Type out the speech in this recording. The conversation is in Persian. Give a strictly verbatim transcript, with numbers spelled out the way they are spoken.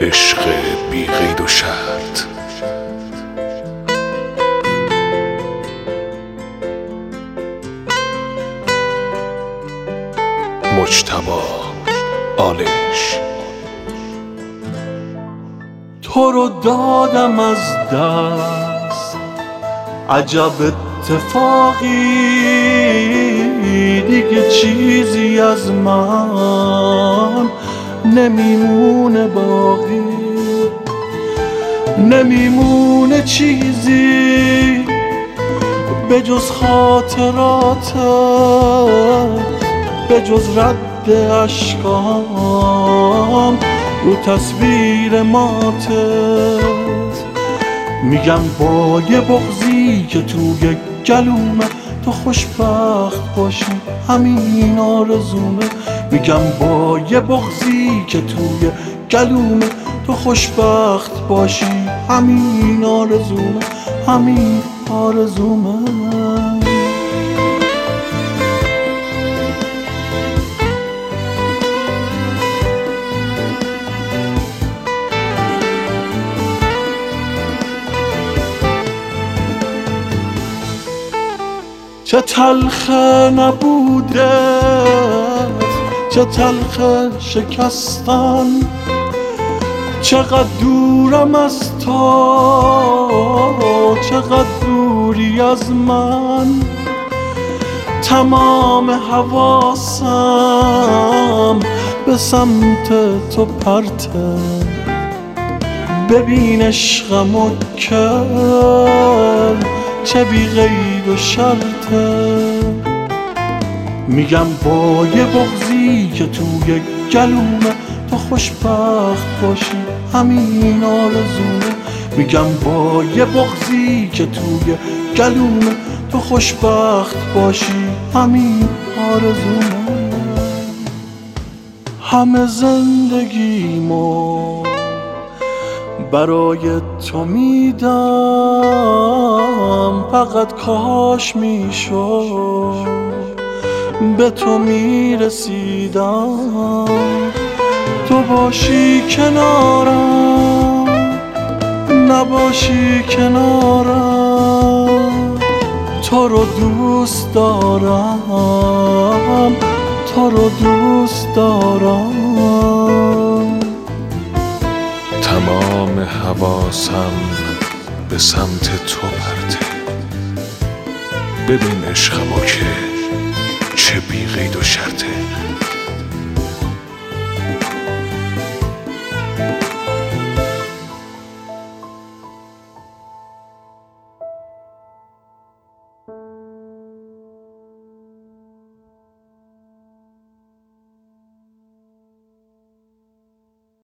عشق بی قید و شرط. مجتبی آلش. تو رو دادم از دست، عجب اتفاقی، دیگه چیزی از من نمیمونه باقی، نمیمونه چیزی به جز خاطراتت، به جز رد اشکام رو تصویر ماتت. میگم با یه بغضی که توی گلومه تو خوشبخت باشی، همین آرزومه. میگم با یه بغضی که توی گلومه تو خوشبخت باشی، همین آرزومه، همین آرزومه. چه تلخه نبوده، چه تلخه شکستن، چقدر دورم از تو، چقدر دوری از من. تمام حواسم به سمت تو پرته، ببین عشقمو که چه بی قید و شرطه. میگم با یه بغضی که توی گلومه تو خوشبخت باشی، همین آرزومه. میگم با یه بغضی که توی گلومه تو خوشبخت باشی، همین آرزومه. همه زندگیمو برای تو میدم، فقط کاش میشد به تو میرسیدم. تو باشی کنارم، نباشی کنارم. تو رو دوست دارم، تو رو دوست دارم. تمام حواسم به سمت تو پرته، ببین عشقمو که چه بی قید و شرطه.